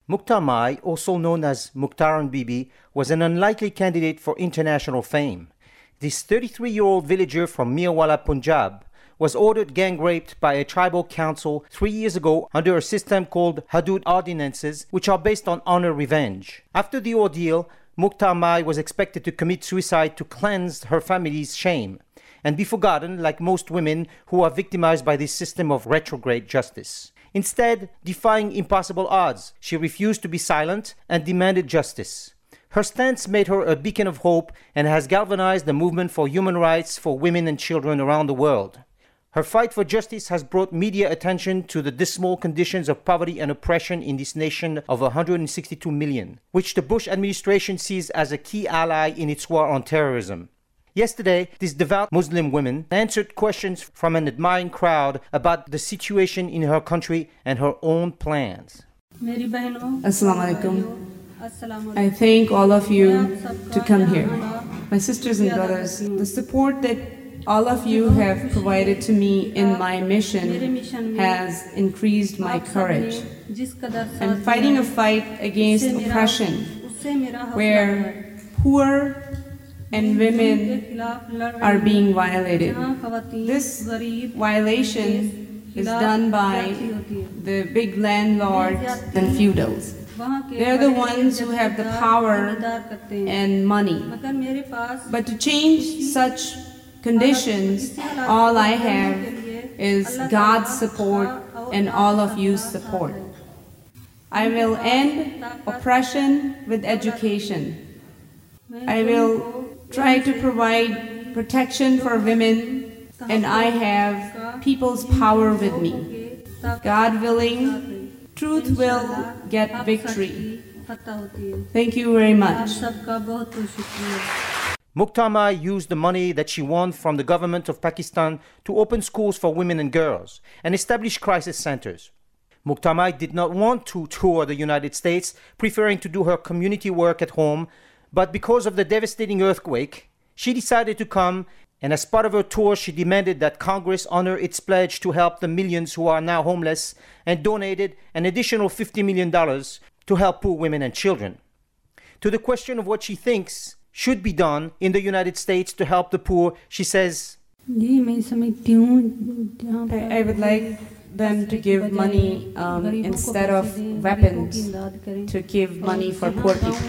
Mukhtar Mai, also known as Mukhtaran Bibi, was an unlikely candidate for international fame. This 33-year-old villager from Mirwala, Punjab, was ordered gang-raped by a tribal council 3 years ago under a system called Hudud Ordinances, which are based on honor revenge. After the ordeal, Mukhtar Mai was expected to commit suicide to cleanse her family's shame and be forgotten like most women who are victimized by this system of retrograde justice. Instead, defying impossible odds, she refused to be silent and demanded justice. Her stance made her a beacon of hope and has galvanized the movement for human rights for women and children around the world. Her fight for justice has brought media attention to the dismal conditions of poverty and oppression in this nation of 162 million, which the Bush administration sees as a key ally in its war on terrorism. Yesterday, this devout Muslim woman answered questions from an admiring crowd about the situation in her country and her own plans. Assalamu alaikum. I thank all of you to come here. My sisters and brothers, the support that all of you have provided to me in my mission has increased my courage. I'm fighting a fight against oppression, where poor and women are being violated. This violation is done by the big landlords and feudals. They're the ones who have the power and money. But to change such conditions, all I have is God's support and all of you's support. I will end oppression with education. I will try to provide protection for women, and I have people's power with me. God willing, truth will get victory. Thank you very much. Mukhtar Mai used the money that she won from the government of Pakistan to open schools for women and girls and establish crisis centers. Mukhtar Mai did not want to tour the United States, preferring to do her community work at home, but because of the devastating earthquake, she decided to come, and as part of her tour, she demanded that Congress honor its pledge to help the millions who are now homeless and donated an additional $50 million to help poor women and children. To the question of what she thinks should be done in the United States to help the poor, she says, I would like them to give money instead of weapons, to give money for poor people.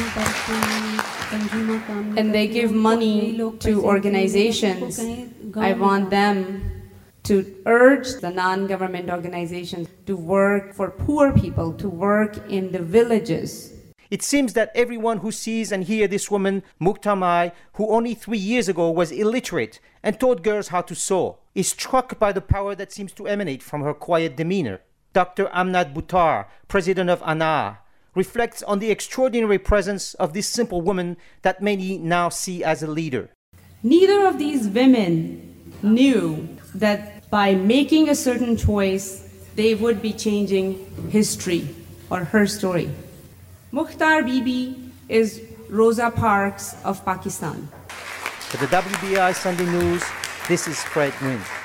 And they give money to organizations. I want them to urge the non-government organizations to work for poor people, to work in the villages. It seems that everyone who sees and hears this woman, Mukhtar Mai, who only 3 years ago was illiterate and taught girls how to sew, is struck by the power that seems to emanate from her quiet demeanor. Dr. Amnad Buttar, president of ANA, reflects on the extraordinary presence of this simple woman that many now see as a leader. Neither of these women knew that by making a certain choice, they would be changing history or her story. Mukhtar Bibi is Rosa Parks of Pakistan. For the WBI Sunday News, this is Fred Nguyen.